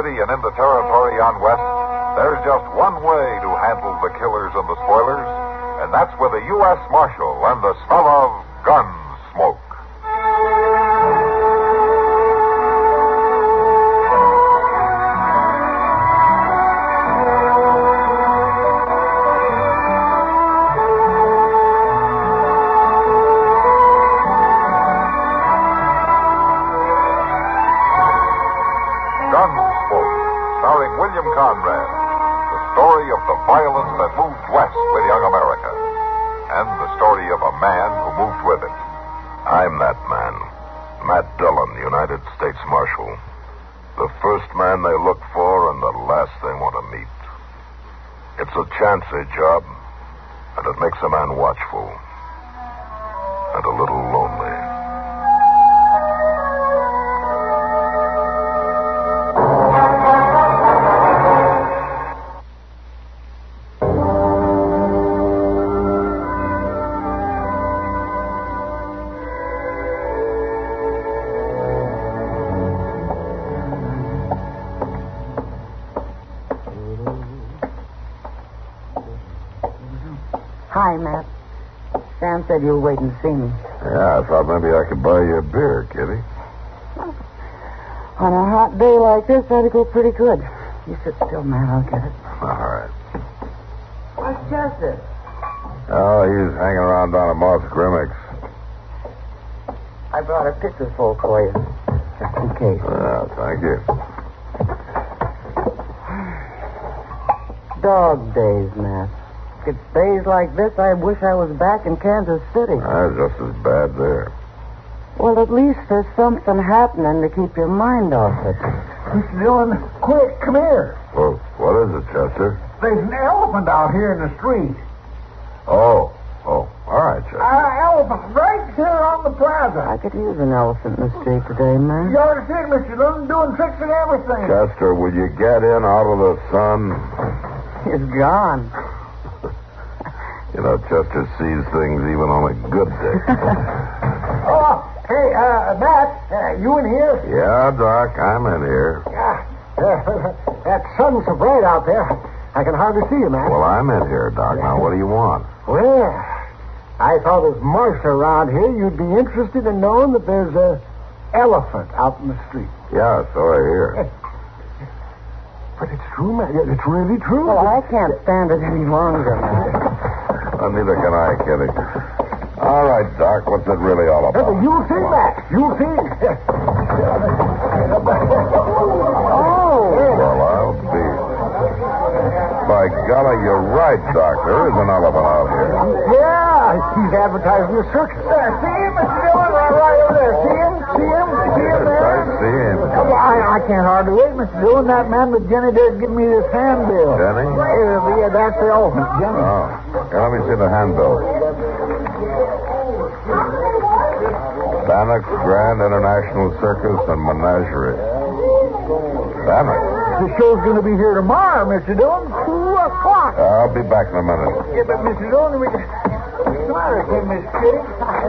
City and in the territory on West, there's just one way to handle the killers and the spoilers, and that's with a U.S. Marshal and the smell of gun smoke. Gunsmoke, starring William Conrad. The story of the violence that moved west with young America. And the story of a man who moved with it. I'm that man. Matt Dillon, United States Marshal. The first man they look for and the last they want to meet. It's a chancy job, and it makes a man watchful. And a little lonely. Hi, Matt. Sam said you were waiting to see me. Yeah, I thought maybe I could buy you a beer, Kitty. On a hot day like this, that'd go pretty good. You sit still, Matt. I'll get it. All right. Where's Chester? Oh, he's hanging around down at Moss Grimmick's. I brought a pitcher full for you, just in case. Well, thank you. Dog days, Matt. It's days like this, I wish I was back in Kansas City. Just as bad there. Well, at least there's something happening to keep your mind off it. Mr. Dillon, quick, come here. Well, what is it, Chester? There's an elephant out here in the street. Oh, all right, Chester. Elephant right here on the plaza. I could use an elephant in the street today, man. You ought to see it, Mr. Dillon, doing tricks and everything. Chester, will you get in out of the sun? He's gone. You know, Chester sees things even on a good day. Hey, Matt, you in here? Yeah, Doc, I'm in here. That sun's so bright out there, I can hardly see you, Matt. Well, I'm in here, Doc. Now, what do you want? Well, I thought as marshal around here, you'd be interested in knowing that there's an elephant out in the street. Yeah, so I hear. But it's true, Matt. It's really true. Well, I can't stand it any longer, Matt. Well, neither can I, Kitty. All right, Doc, what's it really all about? You'll see, Matt. You'll see. Well, I'll be. By golly, you're right, Doc. There is an elephant out here. Yeah, he's advertising the circus. There, see him, Mr. Dillon, right over there. See him? See him? See him there? I see him. I can't hardly wait, Mr. Dillon. That man with Jenny there give me this handbill. Jenny? Yeah, that's the elephant, Jenny. Oh. Here, let me see the handbill. Bannock's Grand International Circus and Menagerie. Bannock? The show's going to be here tomorrow, Mr. Dillon. 2 o'clock. I'll be back in a minute. Yeah, but Mr. Dillon, we can... What's the matter with him, Miss Kitty?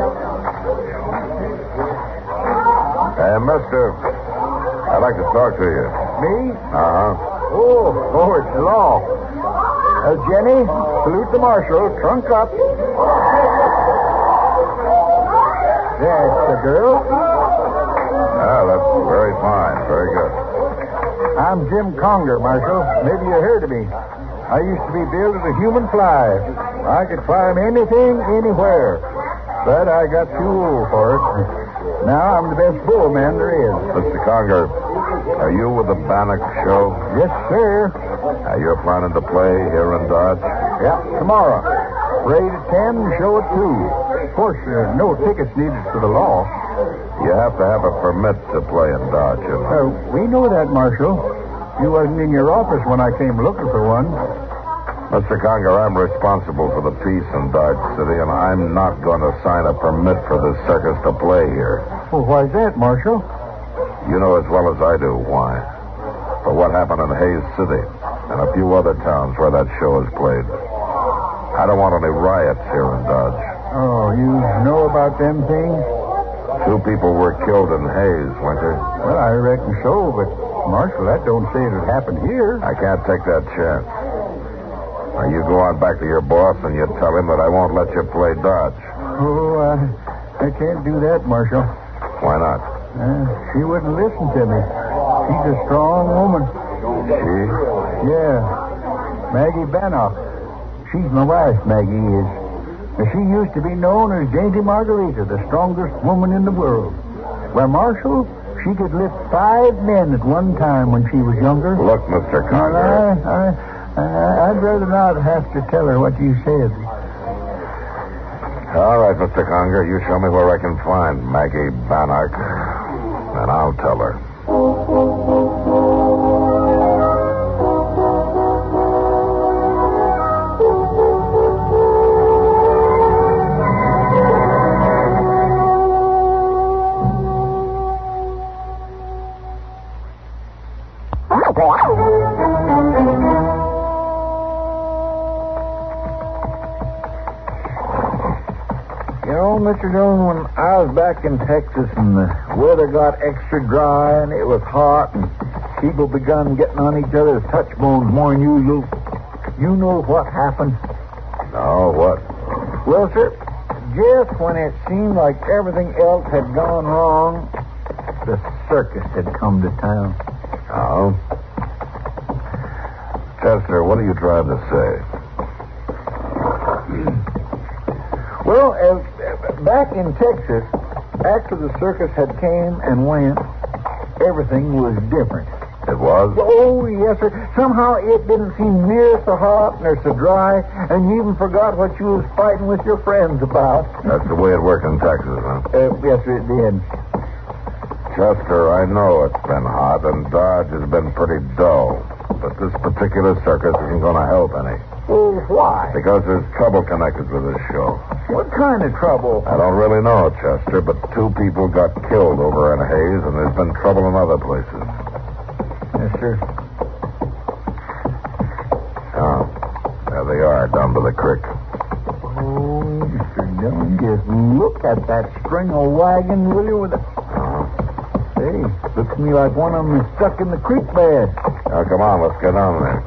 Hey, mister, I'd like to talk to you. Me? Uh-huh. Oh, it's the law. Jenny, salute the marshal. Trunk up. That's the girl. Yeah, that's very fine. Very good. I'm Jim Conger, Marshal. Maybe you heard of me. I used to be billed as a human fly. I could climb anything, anywhere. But I got too old for it. Now I'm the best bullman there is. Mr. Conger, are you with the Bannock show? Yes, sir. You're planning to play here in Dodge? Yep, tomorrow. Parade at 10, show at 2. Of course, no tickets needed for the law. You have to have a permit to play in Dodge, you know. We know that, Marshal. You wasn't in your office when I came looking for one. Mr. Conger, I'm responsible for the peace in Dodge City, and I'm not going to sign a permit for this circus to play here. Well, why's that, Marshal? You know as well as I do why. For what happened in Hayes City and a few other towns where that show is played. I don't want any riots here in Dodge. Oh, you know about them things? 2 people were killed in Hayes, Winter. Well, I reckon so, but Marshal, that don't say it'd happen here. I can't take that chance. Now, you go on back to your boss and you tell him that I won't let you play dodge. Oh, I can't do that, Marshal. Why not? She wouldn't listen to me. She's a strong woman. She? Yeah. Maggie Bannock. She's my wife, Maggie is. She used to be known as Dainty Margarita, the strongest woman in the world. Well, Marshal, she could lift 5 men at one time when she was younger. Look, Mr. Conger. I'd rather not have to tell her what you said. All right, Mr. Conger, you show me where I can find Maggie Bannock, and I'll tell her. You know, Mr. Dillon, when I was back in Texas and the weather got extra dry and it was hot and people begun getting on each other's touch bones more than usual, you know what happened? No, what? Well, sir, just when it seemed like everything else had gone wrong, the circus had come to town. Oh? Chester, what are you trying to say? Well, back in Texas, after the circus had came and went, everything was different. It was? Oh, yes, sir. Somehow it didn't seem near so hot nor so dry, and you even forgot what you was fighting with your friends about. That's the way it worked in Texas, huh? Yes, sir, it did. Chester, I know it's been hot and Dodge has been pretty dull, but this particular circus isn't going to help any. Well, why? Because there's trouble connected with this show. What kind of trouble? I don't really know, Chester, but 2 people got killed over in Hayes, and there's been trouble in other places. Yes, sir. Oh, there they are, down by the creek. Oh, Mr. Dillon, just look at that string of wagons, will you, with a... Hey, looks to me like one of them is stuck in the creek bed. Now, come on, let's get down there.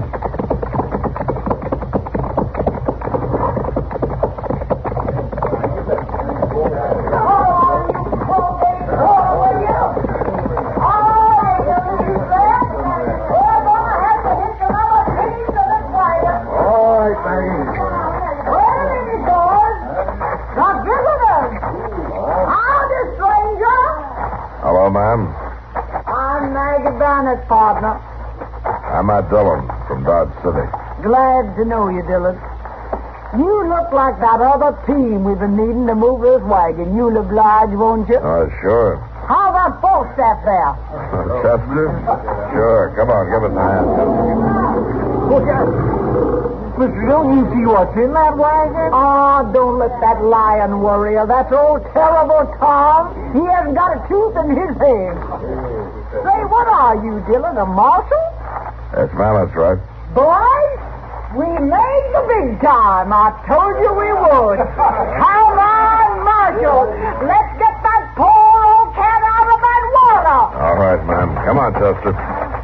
Hello, ma'am. I'm Maggie Bannock, partner. I'm Matt Dillon from Dodge City. Glad to know you, Dillon. You look like that other team we've been needing to move this wagon. You'll oblige, won't you? Sure. How about Falstaff there? Chester? Sure. Come on, give us a hand. Look at Mr. Dillon, you see what's in that wagon? Oh, don't let that lion worry you. That's old terrible Tom. He hasn't got a tooth in his head. Say, what are you, Dillon, a marshal? Yes, ma'am, that's right. Boys, we made the big time. I told you we would. Come on, Marshal. Let's get that poor old cat out of that water. All right, ma'am. Come on, Chester.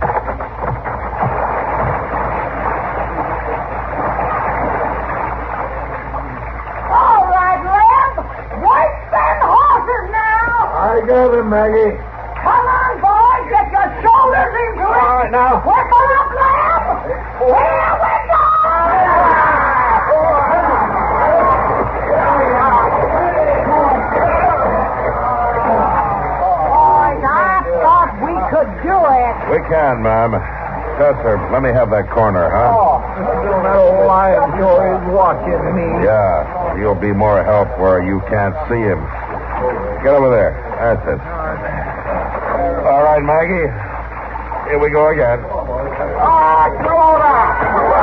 All right, Lem. Wake them horses now. I got him, Maggie. Come on, boys. Get your shoulders into it. All right, now. Whip her up, Lem. Here we go. Boys, I thought we could do it. We can, ma'am. Chester, let me have that corner, huh? Oh, that old lion sure is watching me. Yeah, he'll be more help where you can't see him. Get over there. That's it. All right, Maggie. Here we go again. Throw it out.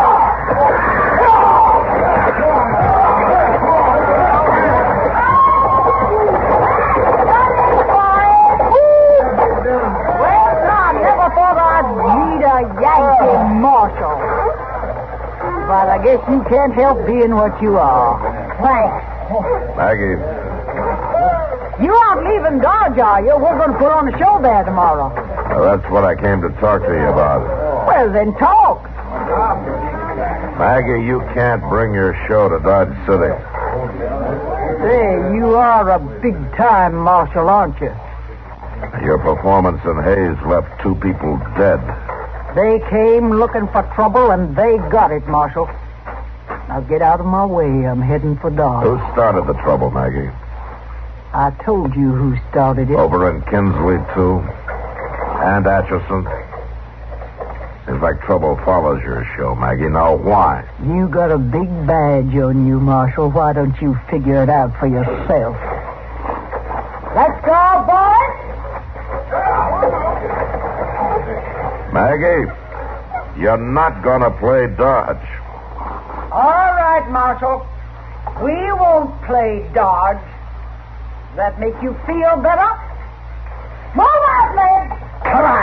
Never thought I'd meet a Yankee marshal. But I guess you can't help being what you are. Thanks. Maggie, You aren't leaving Dodge, are you? We're going to put on a show there tomorrow. That's what I came to talk to you about. Well, then talk. Maggie, you can't bring your show to Dodge City. Say, you are a big-time marshal, aren't you? Your performance in Hayes left 2 people dead. They came looking for trouble, and they got it, Marshal. Now get out of my way. I'm heading for Dodge. Who started the trouble, Maggie? I told you who started it. Over in Kinsley, too? And Atchison? Seems like trouble follows your show, Maggie. Now, why? You got a big badge on you, Marshal. Why don't you figure it out for yourself? Let's go, boys! Maggie, you're not going to play Dodge. All right, Marshal. We won't play Dodge. That make you feel better? Move out, man! Come on!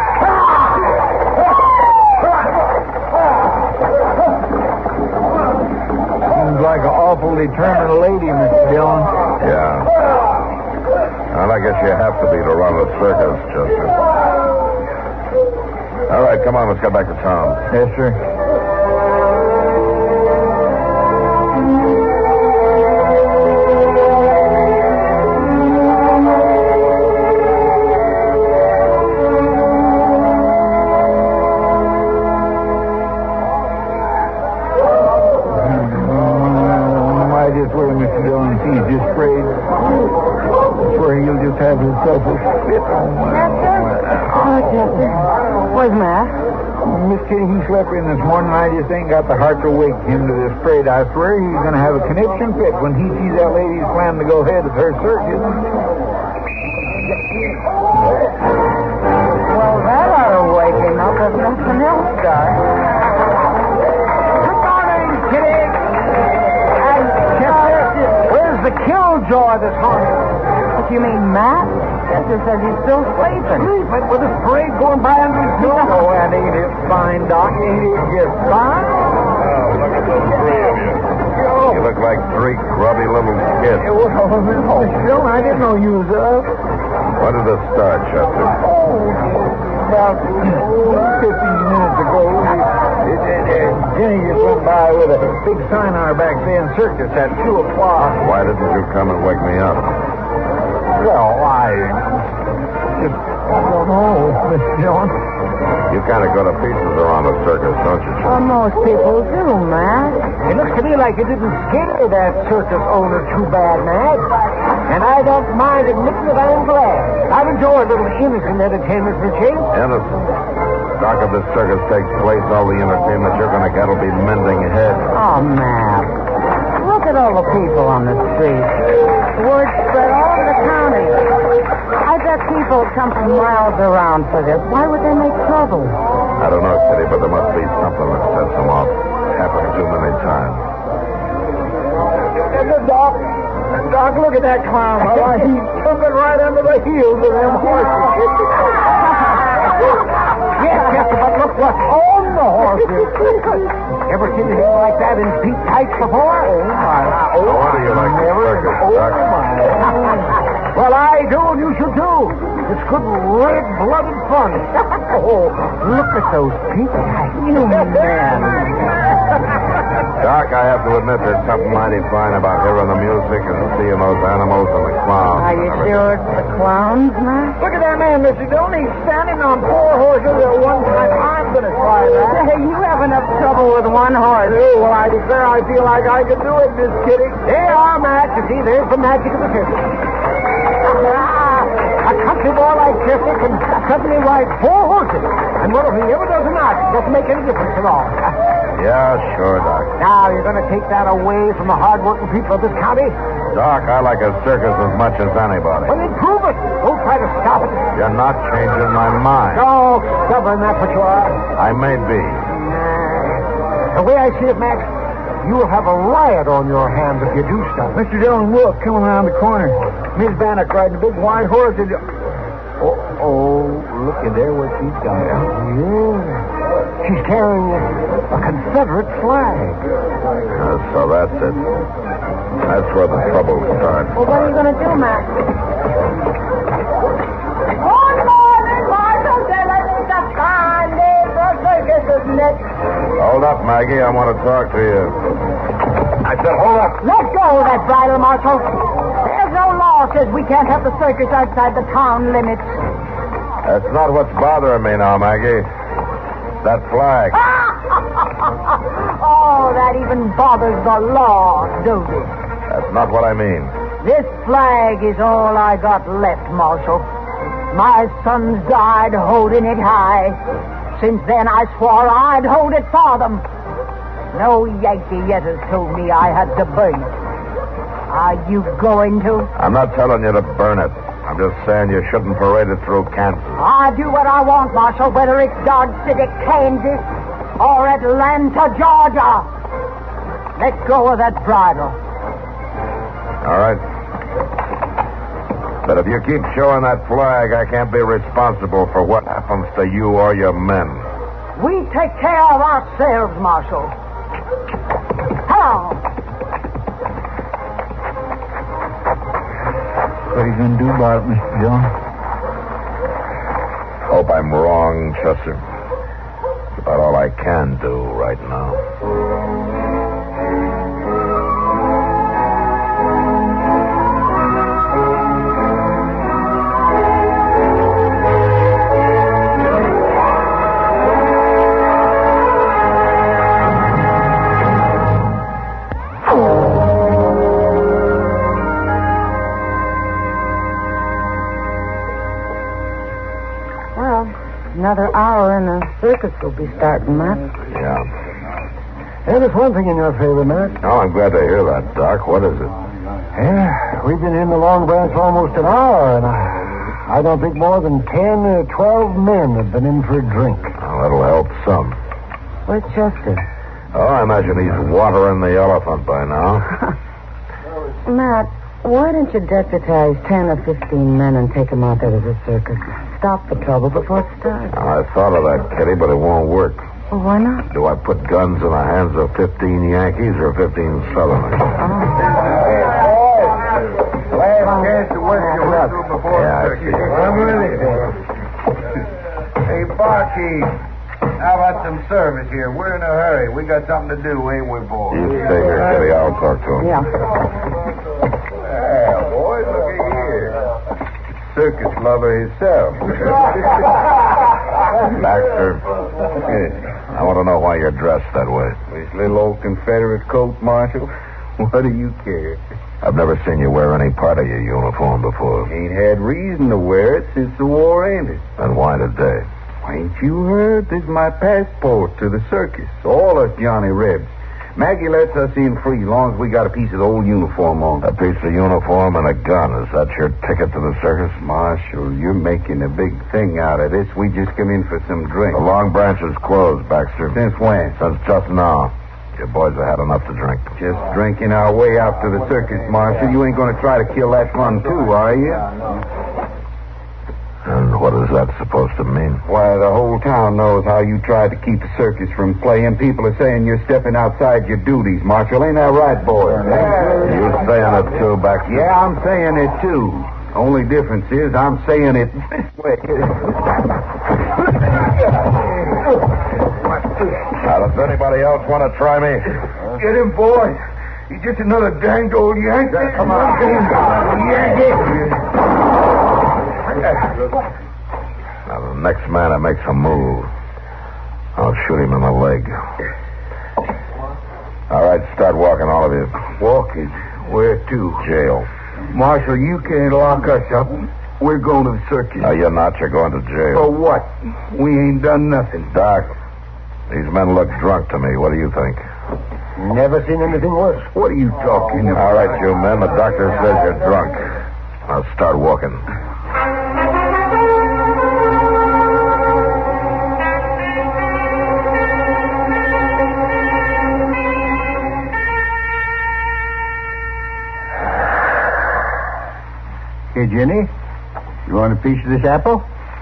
Seems like an awful determined lady, Mr. Dillon. Yeah. Well, I guess you have to be to run a circus, Chester. All right, come on, let's get back to town. Yes, sir. Have yourself a spit on my... Oh, Chester. What's the matter? Miss Kitty, he slept in this morning, and I just ain't got the heart to wake him to this parade. I swear he's going to have a conniption fit when he sees that lady's plan to go ahead with her circus. Well, that ought to wake him up if nothing else does. Good morning, Kitty. And Chester, where's the killjoy this morning? What you mean, Matt? Chester says he's still sleeping. Sleeping with this parade going by under his nose. Oh, and ain't it fine, Doc? Ain't it just fine? Oh, look at those 3 of you. You look like 3 grubby little kids. Well, Mr. Dillon, I didn't know you was up. When did this start, Chester? About 15 minutes ago, Jenny just went by with a big sign on her back saying circus at 2 o'clock. Why didn't you come and wake me up? Well, I just don't know, Mr. Dillon. You kind of go to pieces around the circus, don't you, Well, Chester? most people do, Matt. It looks to me like you didn't scare that circus owner too bad, Matt. And I don't mind admitting that I'm glad. I've enjoyed a little innocent entertainment for a change. Innocent. Doc, if this circus takes place, all the entertainment you're going to get will be mending heads. Oh, Matt. Look at all the people on the street. The word spread all over the county. I bet people come from miles around for this. Why would they make trouble? I don't know, Kitty, but there must be something that sets them off. Happened too many times. Doc, look at that clown. Why, he's jumping right under the heels of them horses. Yes, Chester, but look what's on the horses. Ever seen anything like that in deep tights before? Oh, my. No wonder you like the circus, Doc. Well, I do, and you should too. It's good red-blooded fun. Oh, look at those people. You man. Doc, I have to admit there's something mighty fine about hearing the music and seeing those animals and the clowns. Are you sure it's the clowns, Matt? Look at that man, Mr. Dillon. He's standing on 4 horses at one time. I'm going to try that. Hey, you have enough trouble with one horse. Oh, well, I declare I feel like I could do it, Miss Kitty. There are, Matt. You see, there's the magic of the circus. A country boy like Chester can suddenly ride 4 horses. And whether he ever does or not, it doesn't make any difference at all. Yeah, sure, Doc. Now, you're going to take that away from the hard-working people of this county? Doc, I like a circus as much as anybody. Well, then prove it. Don't try to stop it. You're not changing my mind. Oh, stubborn, that's what you are. I may be. The way I see it, Max, you'll have a riot on your hands if you do stop. Mr. Dillon, look, coming around the corner. Miss Bannock riding a big white horse. Oh, look at there what she's got. Yeah. She's carrying a Confederate flag. So that's it. That's where the trouble starts. Well, what are you going to do, Max? Good morning, Marshal. Hold up, Maggie. I want to talk to you. I said, hold up. Let go of that bridle, Marshal. There's no law says we can't have the circus outside the town limits. That's not what's bothering me now, Maggie. That flag. Oh, that even bothers the law, don't it? That's not what I mean. This flag is all I got left, Marshal. My sons died holding it high. Since then, I swore I'd hold it for them. No Yankee yet has told me I had to burn it. Are you going to? I'm not telling you to burn it. I'm just saying you shouldn't parade it through Kansas. I do what I want, Marshal, whether it's Dodge City, Kansas, or Atlanta, Georgia. Let go of that bridle. All right. But if you keep showing that flag, I can't be responsible for what happens to you or your men. We take care of ourselves, Marshal. How? What are you going to do about it, Mr. Jones? Hope I'm wrong, Chester. It's about all I can do right now. Another hour and the circus will be starting, Matt. Yeah. And it's one thing in your favor, Matt. Oh, I'm glad to hear that, Doc. What is it? Yeah, we've been in the Long Branch for almost an hour, and I don't think more than 10 or 12 men have been in for a drink. Well, that'll help some. Where's Chester? Oh, I imagine he's watering the elephant by now. Matt, why don't you deputize 10 or 15 men and take them out there to the circus? Stop the trouble before it starts. I thought of that, Kitty, but it won't work. Well, why not? Do I put guns in the hands of 15 Yankees or 15 Southerners? Last chance to work your way through before Yeah, I the see. circus. I'm ready. Hey, barkeep, how about some service here? We're in a hurry. We got something to do, ain't we, boys? You stay here, Kitty. I'll talk to him. Yeah. Yeah, boys, look at here. Circus lover himself. Baxter, I want to know why you're dressed that way. This little old Confederate coat, Marshal. What do you care? I've never seen you wear any part of your uniform before. Ain't had reason to wear it since the war ended. And why today? Ain't you heard? This is my passport to the circus. All us Johnny Rebs. Maggie lets us in free, long as we got a piece of the old uniform on. A piece of uniform and a gun. Is that your ticket to the circus? Marshal, you're making a big thing out of this. We just come in for some drink. The Long Branch is closed, Baxter. Since when? Since just now. Your boys have had enough to drink. Just drinking our way out to the circus, Marshal. You ain't going to try to kill that fun, too, are you? And what is that supposed to mean? Why, the whole town knows how you tried to keep the circus from playing. People are saying you're stepping outside your duties, Marshal. Ain't that right, boy? You saying it too, Baxter? Yeah, I'm saying it, too. Only difference is I'm saying it this way. Now, does anybody else want to try me? Get him, boy. He's just another danged old Yankee. Come on. Yankee. Now, the next man that makes a move, I'll shoot him in the leg. All right, start walking, all of you. Walking? Where to? Jail. Marshal, you can't lock us up. We're going to the circus. No, you're not. You're going to For jail. what? We ain't done nothing. Doc, these men look drunk to me. What do you think? Never seen anything worse. What are you talking about? All right, you men. The doctor says you're drunk. Now start walking. Hey, Jenny, you want a piece of this apple?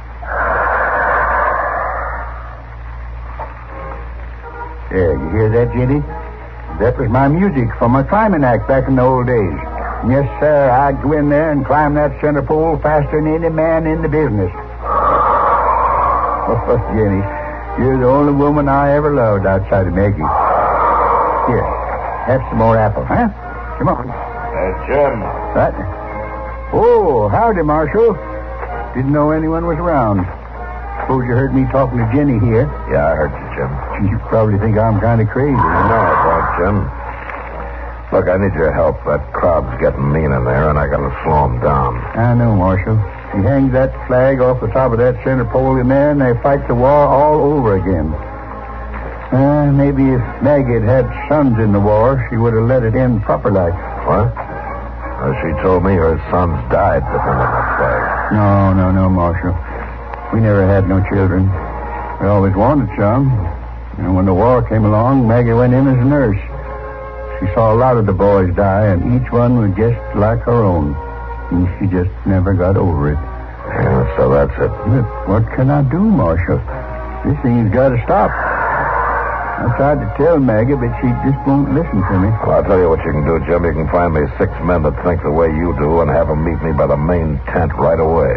Yeah, you hear that, Jenny? That was my music from my climbing act back in the old days. Yes, sir, I'd go in there and climb that center pole faster than any man in the business. Oh, Jenny, You're the only woman I ever loved outside of Maggie. Here, have some more apples, huh? Come on. Jim. What? Oh, howdy, Marshal. Didn't know anyone was around. Suppose you heard me talking to Jenny here. Yeah, I heard you, Jim. You probably think I'm kind of crazy. No, I don't, Jim. Look, I need your help. That crowd's getting mean in there, and I gotta slow them down. I know, Marshal. He hangs that flag off the top of that center pole in there, and they fight the war all over again. Maybe if Maggie had sons in the war, she would have let it end proper like. What? She told me her sons died defending that flag. No, Marshal. We never had no children. We always wanted some. And when the war came along, Maggie went in as a nurse. She saw a lot of the boys die, and each one was just like her own. And she just never got over it. Yeah, so that's it. But what can I do, Marshal? This thing's got to stop. I tried to tell Maggie, but she just won't listen to me. Well, I'll tell you what you can do, Jim. You can find me 6 men that think the way you do and have them meet me by the main tent right away.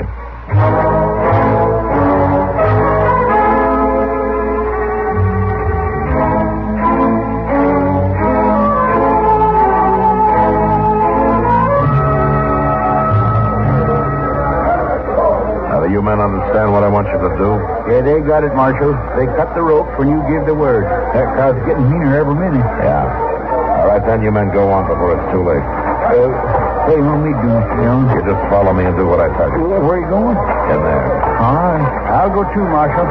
You men understand what I want you to do? Yeah, they got it, Marshal. They cut the rope when you give the word. That crowd's getting meaner every minute. Yeah. All right, then you men go on before it's too late. What do you want me to do, Mr. Jones? You just follow me and do what I tell you. Where are you going? In there. All right. I'll go too, Marshal.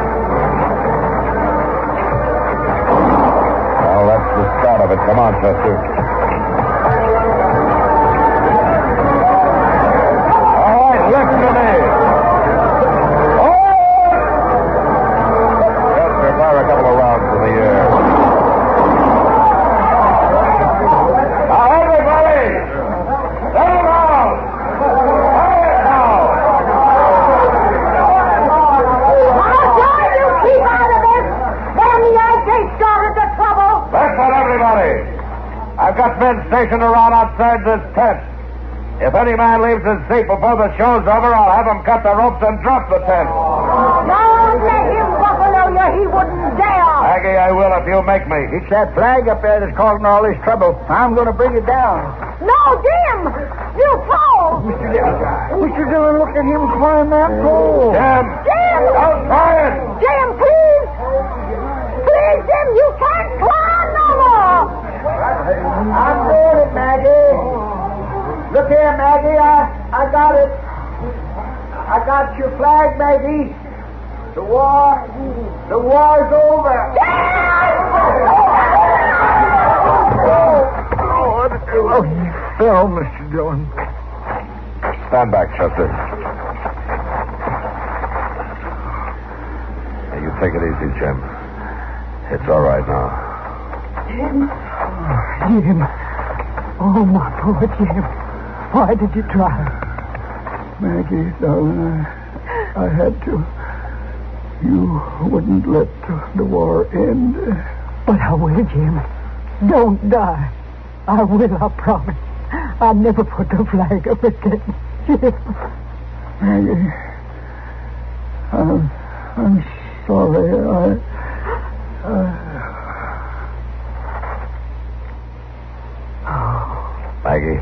Well, that's the start of it. Come on, Chester. All right, listen to me. Fire a couple of rounds in the air. Now, everybody, settle down. Quiet now. Marshal, you keep out of this. Then the Yankees started the trouble. Listen, everybody. I've got men stationed around outside this tent. If any man leaves his seat before the show's over, I'll have him cut the ropes and drop the tent. Don't let him buffalo you. He wouldn't dare. Maggie, I will if you make me. It's that flag up there that's causing all this trouble. I'm going to bring it down. No, Jim. You fall. Mr. Dillon, look at him climb that pole. Jim! Jim! Don't try it! Jim, please. Please, Jim, you can't climb no more. I'm doing it, Maggie. Look here, Maggie. I got it. I got your flag, Maggie. The war's over. Oh, you fell, Mr. Dillon. Stand back, Chester. Hey, you take it easy, Jim. It's all right now. Jim. Oh, my poor Jim. Why did you try? Maggie, darling, I had to. You wouldn't let the war end. But I will, Jim. Don't die. I will, I promise. I'll never put the flag up again. Jim. Maggie, I'm sorry. Maggie.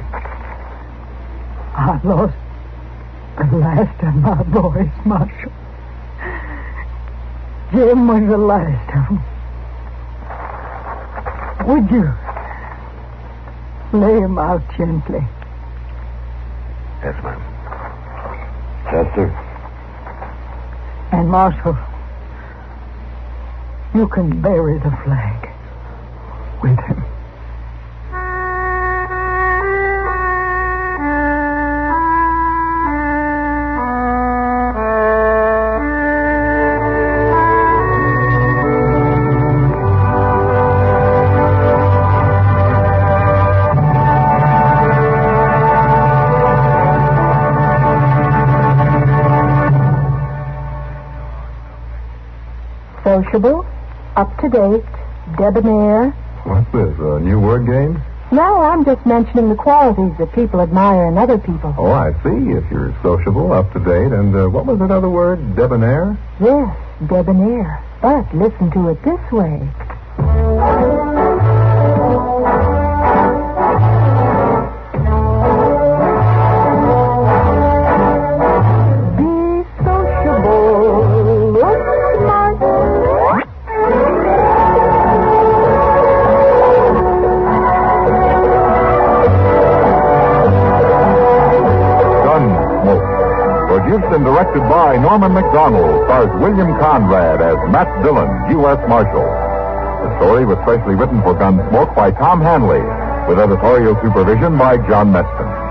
I lost the last of my boys, Marshal. Jim was the last of them. Would you lay him out gently? Yes, ma'am. Chester? And, Marshal, you can bury the flag with him. Sociable, up-to-date, debonair. What's this, a new word game? No, I'm just mentioning the qualities that people admire in other people. Oh, I see. If you're sociable, up-to-date, and what was that other word, debonair? Yes, debonair. But listen to it this way. Be sociable. Look smart. Produced and directed by Norman McDonald, stars William Conrad as Matt Dillon, U.S. Marshal. The story was specially written for Gunsmoke by Tom Hanley, with editorial supervision by John Meston.